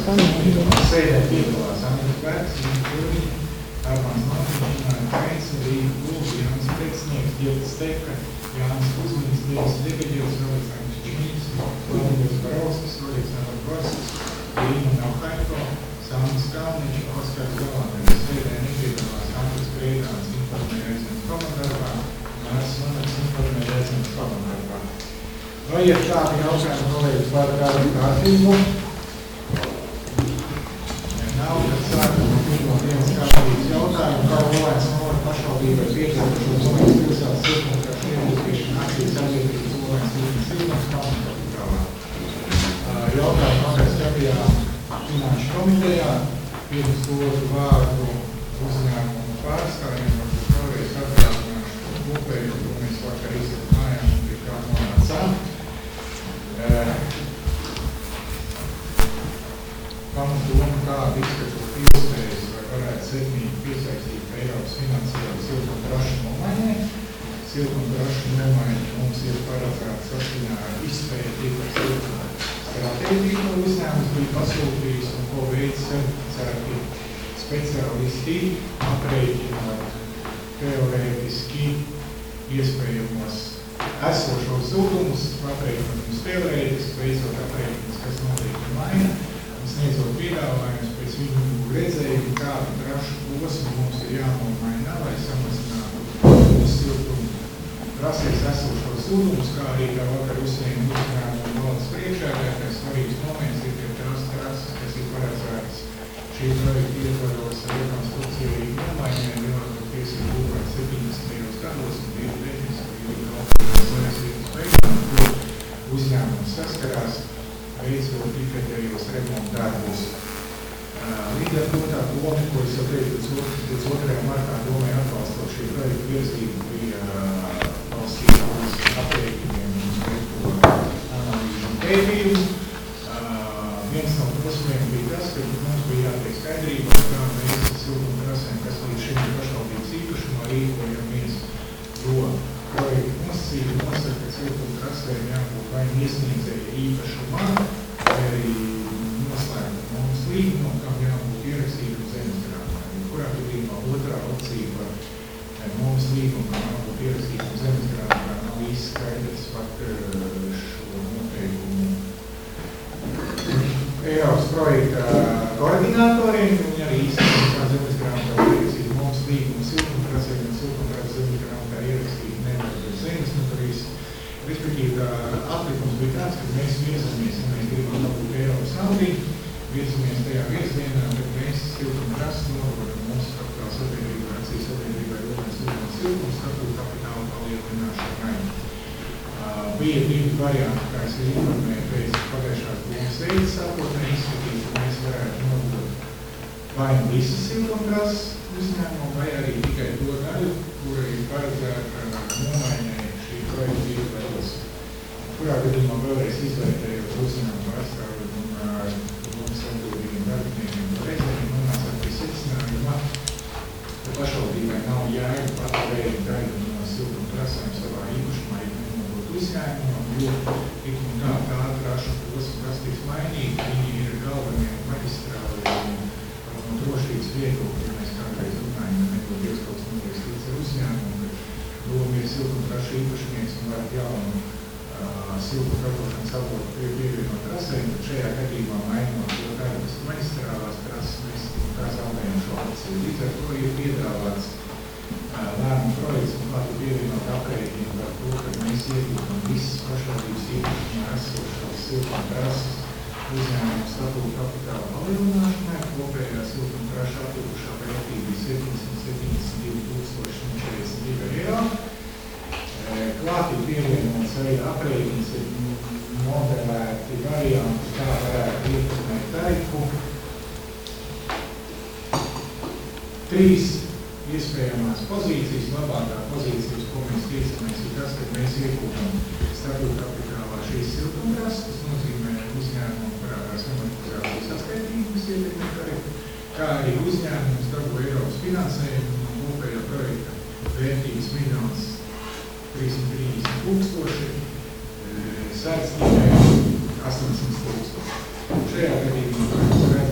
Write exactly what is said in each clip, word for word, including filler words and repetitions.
Sēdē piedalās Andris Bergs, Jurgi, Armāns Martiņš, Kains, Rīga Gulbi, Jānis Precinieks, Ģietas Steka, Jānis Kuzmins, Dievs Debeģevs, Rolex Ančiņīs, Valdis Barovskis, Rolex Navagorskas, Rīma Nauhaiko, Sānis Kalniņš, Oskars Galānēs. Sēdē nepiedalās Andris Kreidāns, informē Reizens komandarbā, Mārs Manaks informē Reizens komandarbā. Vai ir kādi jautājumi kolēģis par kādu kārtību? Nav, kad sākam pirmo dienas kārtības jautājumu, kā Olēns Novaļa pašvaldībai piekļaujušos Olēns pilsētas siltumkrašu ievietošanu akcijas sabiedrības Olēns Rīgas siltums kapitālā. Jautājumu mēs skatījām Finanšu komitejā, pirms dotu vārdu uzņēmumu pārstāvjiem, varbūt vēlreiz atgādināšu kopēju, ko mēs vakar izrunājām, pie kā nonācām. Pamatu doma, kāda izskatot iespējas, vai varētu sekmīgi piesaistīt Eiropas finansiālu siltumkrašu nomaiņai. Siltumkrašu nomaiņa mums ir paredzēta saskaņā ar izpēti par siltumu stratēģiju, ko uzņēmums bija pasūtījis un ko veids certi speciālisti aprēķinot teorētiski iespējamos esošos zudumus, aprēķinot mums teorētiski, veicot aprēķinus, kas notiek ar maina, un sniedzot piedāvājumus pēc viņu redzējumu, kādu trašu posmu mums ir jānomaina, lai samazinātu mūsu siltumu prasīs esošos zudumus, kā arī kā vakar uzsnieguma uzņēmumu valsts priekšēdētājs svarīgs moments ir, ka tās trases, kas ir paredzētas šī projekta ietvaros ar rekonstrukciju nomaiņai, lielākoties ir būvēt septiņdesmitajos gados un bija tehniski, bija galvenās laicības veikšanas, kur uzņēmums saskarās, veicot ikgadējos remontu darbus. Līdz ar to tā doma, ko es jau teicu, pēc otrajā martā domai atbalstot šī projekta virzību, bija balstījums aprēķiniem un veikto analīžu un pētījumu. Viens no posmiem bija tas, ka mums bija jātiek skaidrībā, kā mēs siltumkrasēm, kas līdz šim ir pašvaldības īpašumā, rīkojamies, jo projekta nosacījumi nosaka, ka siltumkrasēm jābūt vai iesniedzēja īpašumā, vai arī noslēgt mums līgumu, kam jābūt ierakstītam zemesgrāmatā. Kurā gadījumā otrā opcija par mums līgumu, kam jābūt ierakstītam zemesgrāmatā, nav īsti skaidrs pat šo noteikumu Eiropas projekta koordinātoriem, viņi arī īstenībā kā zemesgrāmatā ierakstīt mums līgumu siltumkrasēm un siltumkrasēm zemesgrāmatā ierakstīt nevar bez zemes noturīs. Respektīvi, tā atlikums bija tāds, ka mēs viezamies, ja mēs gribam dabūt Eiropas naudu, viezamies tajā virzienā, bet mēs siltumkrasas norodam mūsu kapitāla sabiedrībai, akcijas sabiedrībai, Olēns Rīgas siltums, statūta kapitāla palielināšanai. Uh, bija divi varianti, kā es informēju, pēc pagājušās domas veids sākotnēji izskatīt, ka mēs varētu nodot vai nu visas siltumkrasas uzņēmumu, vai arī tikai to daļu, kura ir paredzēta nomaiņai šī projekta ietvaros. Kurā gadījumā vēlreiz izvērtējot uzņēmumu pārstāvjiem un domas atbildīgiem darbiniekiem par reizēm nonācām pie secinājuma, ka pašvaldībai nav jēga paturēt daļu no siltumkrasēm savā īpašumā, ja nenodot uzņēmumam, jo tik un tā tā trašu posmu, kas tiks mainīt, viņi ir galvenie maģistrāli no drošības viedokļa, ja mēs kādreiz runājam, ja nebūtu Dievs kaut kas notiek līdz ar uzņēmumu, ka doma ir siltumtrašu īpašnieks un var jaunu uh, siltu ražošanas avotu pievienot trasēm, tad šajā gadījumā mainot to daļu, kas ir maģistrālās trases, mēs tā zaudējam šo opciju. Līdz ar to ir piedāvāts uh, lēmumu projekts un kādu pievienot aprēķinu par to, ka mēs iegūtam visas pašvaldības īpašumā esošās siltumtrases uzņēmumu statūta kapitāla palielināšanai, kopējā siltumtrašu atlikušā vērtība bija septiņsimt septiņdesmit divi tūkstoši četrdesmit divi eiro. Klāt ir pievienots arī aprēķins, ir modelēti varianti, kā varētu ietekmēt tarifu. Trīs iespējamās pozīcijas, labākā pozīcijas, ko mēs tiecamies, ir tas, ka mēs iegūtam statūta kapitālā šīs siltumkrasas, tas nozīmē uzņēmumu parādās amortizācijas atskaitības ietekmē tarifu, kā arī uzņēmums dabū Eiropas finansējumu no kopējā projekta vērtības miljons trīsimt trīsdesmit tūkstoši, sēdz tikai astoņsimt tūkstoši. Šajā gadījumā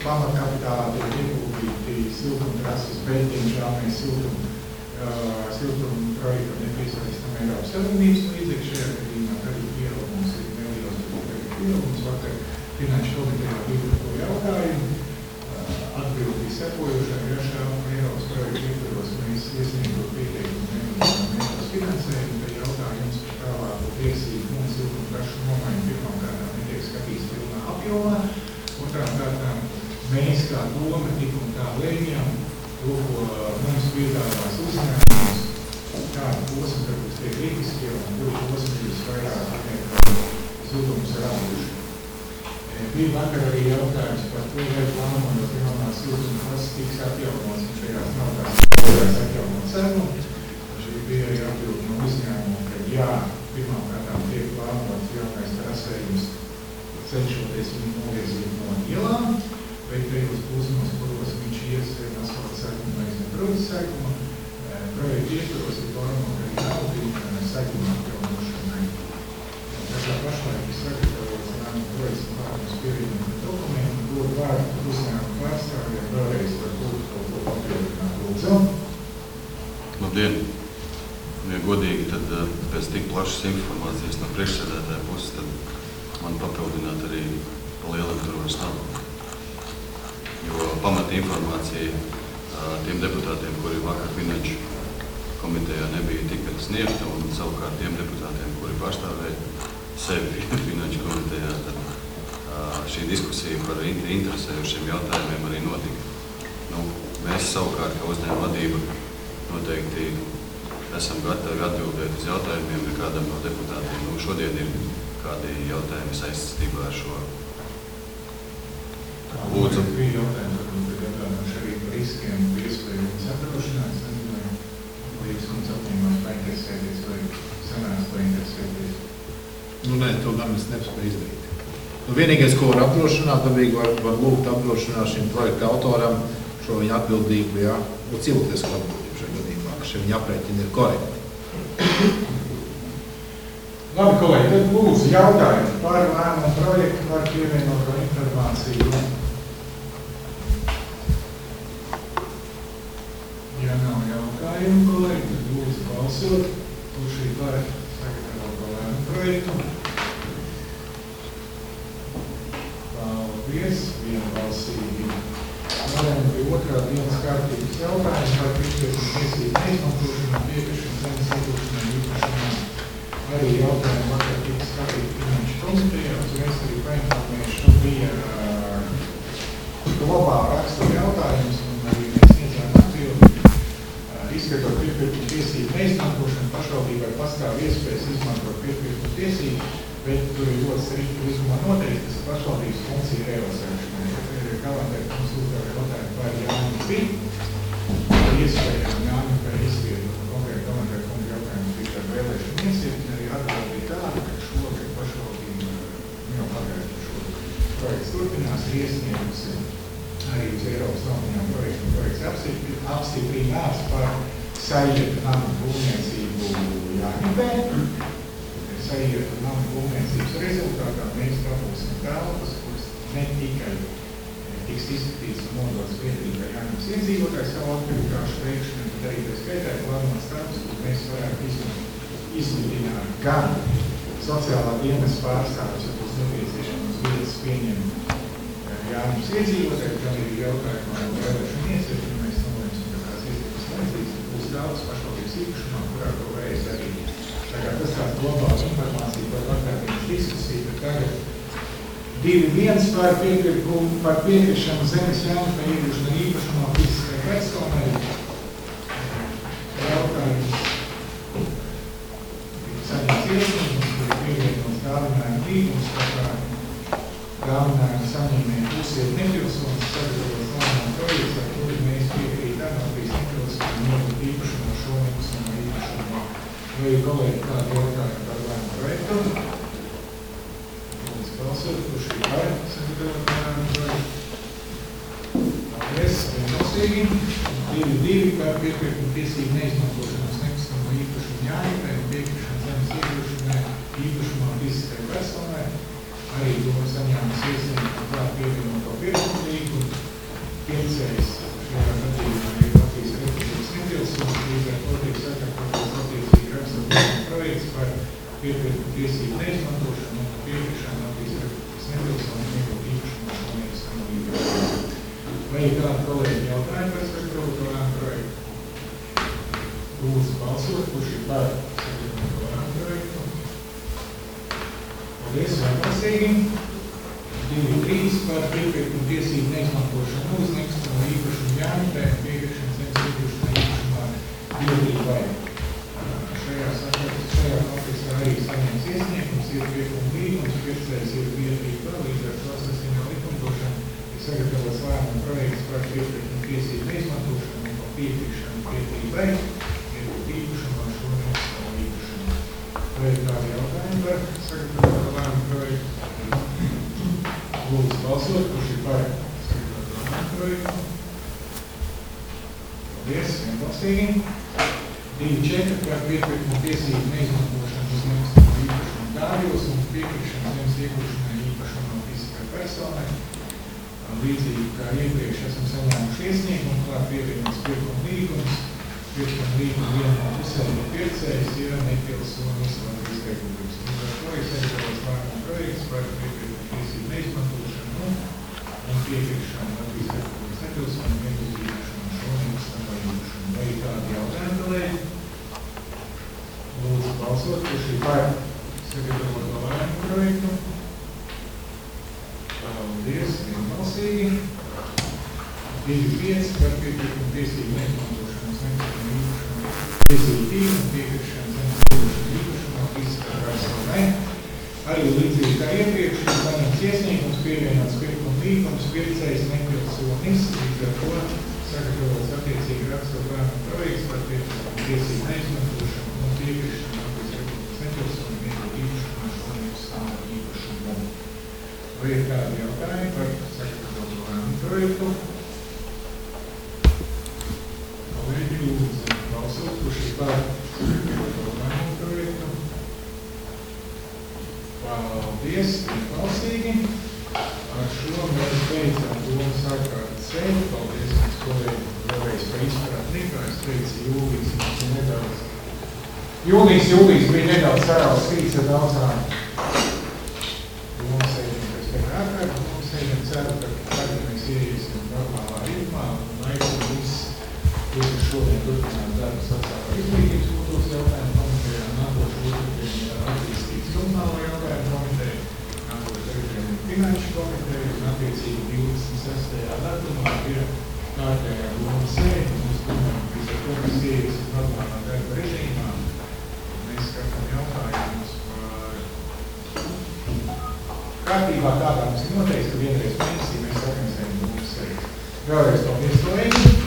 pamatkapitālā tiek ieguldīti siltumtrases, bet, diemžēl, mēs siltum, uh, siltum projektam nepiesaistam Eiropas Savienības līdzekļu šajā gadījumā, arī pieaugums ir neliels, bet pieaugums vakar Finanšu komitejā bija par to jautājumu. Uh, atbildi sekojušā, ja šā Eiropas projekta ietvaros mēs iesniegtu pieteikumu nevienam Eiropas finansējumu, tad jautājums par tālāko tiesību un siltumtrašu nomaiņu pirmām kārtām netiek skatīts pilnā apjomā. Otrām kārtām mēs kā doma tik un tā lēmjam to, ko mums piedāvās uzņēmums, kādu posmu, kad būs tie kritiskie un kuri posmi jūs vairāk nekā zudums raduši. Bija vakar arī jautājums par to, vai plānojot jaunās siltumtrases tiks atjaunots un šajās naudās atjaunot cenu. Šī bija arī atbild no uzņēmuma, ka jā, pirmām kārtām tiek plānots jaunais trasējums, cenšoties viņu novirzīt no ielām, bet tajos posmos, kuros viņš ies asfalta seguma vai izmetrodas seguma, projektu ietvaros ir plānot arī naudu seguma atjaunošanai. Tā kā pašlaik ir sagatavots lēmumu projekts un pārējums pievienot dokumentu, dod vārdu uzņēmumu pārstāvjiem, vēlreiz var būt kaut ko papildināt. Lūdzu. Labdien! Ja godīgi, tad pēc tik plašas informācijas no priekšsēdētāja puses, tad man papildināt arī pa lielam tur vairs nav. Jo pamata informācija tiem deputātiem, kuri vakar Finanšu komitejā nebija tika sniegta, un savukārt tiem deputātiem, kuri pārstāvēja sevi Finanšu komitejā, tad šī diskusija par interesējušiem jautājumiem arī notika. Nu, mēs savukārt, kā uzņēmuma vadība, noteikti esam gatavi atbildēt uz jautājumiem, ja kādam no deputātiem. Nu, šodien ir kādi jautājumi saistībā ar šo. Lūdzu. Bija jautājums, varbūt ir jautājums arī par riskiem, par iespējām saprošanās, nezinu, vai jūs mums apņēmās painteresēties vai sanās painteresēties? Nu, nē, to gan mēs nespēju izdarīt. Nu, vienīgais, ko var apdrošināt, dabīgi var, var lūgt apdrošināt šim projekta autoram šo viņa atbildību, jā, nu, cilvēktiesku atbildību šajā gadījumā, ka šie viņa aprēķini ir korekti. Labi, kolēģi, tad lūdzu jautājumu par lēmumu projektu, par pievienoto informāciju. Ja nav jautājumu, kolēģi, tad lūdzu balsot, kurš ir par sagatavoto lēmumu projektu. Paldies, vienbalsīgi. Nolēma pie otrā dienas kārtības jautājums par piekrišanu tiesību neizmantošanu, piekrišanu zemes iegūšanai īpašumā. Arī jautājumu vakar tika skatīt Finanšu komitejā, uzreiz arī painformējuši, šo bija uh, globāla rakstura jautājums, un arī mēs sniedzām atbildi. Uh, izskatot piepirkumu tiesību neizmantošanu, pašvaldībai pastāv iespējas izmantot piepirkumu tiesību, bet tur ir ļoti strikti līgumā noteikti, tas ir pašvaldības funkcija realizēšanai. Kalendēr mums uzdev jautājumu par Jānis bija, iespējām Jānis vai izvietot konkrēti kalendēr kungu jautājumu bija par vēlēšanu iesiektni, arī atbildi bija tāda, ka šogad pašvaldība jau pagājuši šo projekts turpinās, ir iesniegusi arī uz Eiropas naudiņām projektu un projekts apstiprinās par Saietu namu būvniecību Jāņibē. Saietu namu būvniecības rezultātā mēs dabūsim telpas, kuras ne tikai tiks izskatīts un nodots biedrībai Jāņibas iedzīvotājs savu aktivitāšu veikšanu, bet arī pēc skaitā plānotas darbus, kur mēs varētu izmudināt gan sociālā dienesta pārstāvjus, ja būs nepieciešams vietas pieņemt Jāņibas iedzīvotājus, gan arī jautājumu ar vēlēšanu iesiektni, mēs nolēmsim, ka tās iesiektnes vajadzīgs, ka būs daudz pašvaldības īpašumā, kurā to varēs arī. Tā kā tas tāds globāls informācija par vakardienas diskusiju, bet tagad divi viens par piekrišanu, par piekrišanu zemes Jāņibā iegūšanu īpašumā fiziskai personai. Jautājums saņemts iesniegums, kur ir pievienots dāvinājuma līgums, tā kā dāvinājuma saņēmēja pusi ir nepilsonis, sagatavots lēmumu projekts, ar kuri mēs piekrītam Latvijas nepilsoņu nodot īpašumu ar šo nekustamo īpašumu. Vai kolēģi kādi jautājumi par lēmumu projektu? Balsot, kurš ir par sagatavot lēmumu projektu. Paldies, vienbalsīgi. divi divi par piekrišanu tiesību neizmantošanas nekustamo īpašumu Jāņibē un piekrišanu zemes iegūšanai īpašumā fiziskai personai. arī to saņēmas iesniegt klāt pievienoto pirkumu līgumu. Pircējs šajā gadījumā ir Latvijas Republikas nepilsonis, līdz ar to tiek sakārtots attiecīgi raksturīguma projekts par piepirkumu tiesību neizmantošanu un piekrišanu Latvijas Republikas nepilsonim iegūt īpašumu šonīgas samolīguma. Vai ir kādi kolēģi jautājumi par sagatavotajām projektu? Lūdzu balsot, kurš ir par sagatavotajām projektu? Paldies, vienbalsīgi. divi trīs par piepirkumu tiesību neizmantošanu uz nekustamo īpašumu jāmutēm piekrišanas zemes iegūšanai īpašumā biedrībai. Šajā šajā kontekstā arī saņems iesniegums, ir piepirkuma līgums, pircējs ir biedrība, līdz ar to saskaņā likumdošanu ir sagatavots lēmuma projekts par piepirkuma tiesību neizmantošanu un piekrišanu biedrībai, iegūt īpašumā šo nekustamo īpašumu. Vai ir kādi jautājumi par sagatavotu lēmuma projektu? Lūdzu balsot, kurš ir par sagatavotu projektu. Paldies, vienbalsīgi. divi četri par piepirkumu tiesību neizmantošanu uz nekustamo īpašumu dārjos un piekrišanu zemes iegūšanai īpašumam fiskai personai. Līdzīgi kā iepriekš esam saņēmuši iesniegumu, klāt pievienots pirkuma līgums. Pirkuma līguma viena no pusēm ir pircējs, ir nepilsonis Latvijas Republikas. Līdz ar to ir sagatavots lēmuma projekts par piepirkumu tiesību neizmantošanu un piekrišanu Latvijas Republikas nepilsonim iegūt īpašumu šo nekustamo īpašumu. Vai ir kādi jautājumi, kolēģi? Lūdzu balsot, kurš ir par sagatavoto lēmumu projektu. Paldies, vienbalsīgi. divi pieci par piepirkumu tiesību neizmantošanu uz nekustamo īpašumu tiesību un piekrišanu zemes iegūšanai īpašumā fiskai personai. Arī līdzīgi kā iepriekš ir saņemts iesniegums, pievienots pirkuma līgums, pircējs nepilsonis, līdz ar to sagatavots attiecīgi rakstot lēmuma projekts par piepirkumu tiesību neizmantošanu un piekrišanu Latvijas Republikas nepilsonim iegūt īpašumā šo nekustamo īpašumu. Vai ir kādi jautājumi par sagatavotu lēmumu projektu? Kolēģi, lūdzu balsot, kurš ir par sagatavotu lēmumu projektu. Paldies, vienbalsīgi. Ar šo mēs beidzam domu sākārt sevi. Paldies mums kolēģi vēlreiz par izpratni, kā es teicu, jūlijas mums ir nedaudz. Jūlijas, jūlijas bija nedaudz sarāls rīts ar daudzām domu sēžiem, kas pēc ātrāk domu sēžiem ceru, ka tagad mēs ieiesim normālā ritmā un aicinu viss, visu šodien turpināt darbu sociālā izglītības kultūras jautājumu komitejā, nākošu otrdien attīstības jumnālo jautājumu komiteju, nākošu trešdien finanšu komiteju un attiecīgi divdesmit sestajā datumā ir kārtējā doma sēde. Mēs domājam, ka līdz ar to mēs ieiesim normālā darba režīmā. Mēs skatām jautājumus par kārtībā tādā mums ir noteikts, ka vienreiz mēnesī mēs organizējam doma sēde. Vēlreiz paldies kolēģi!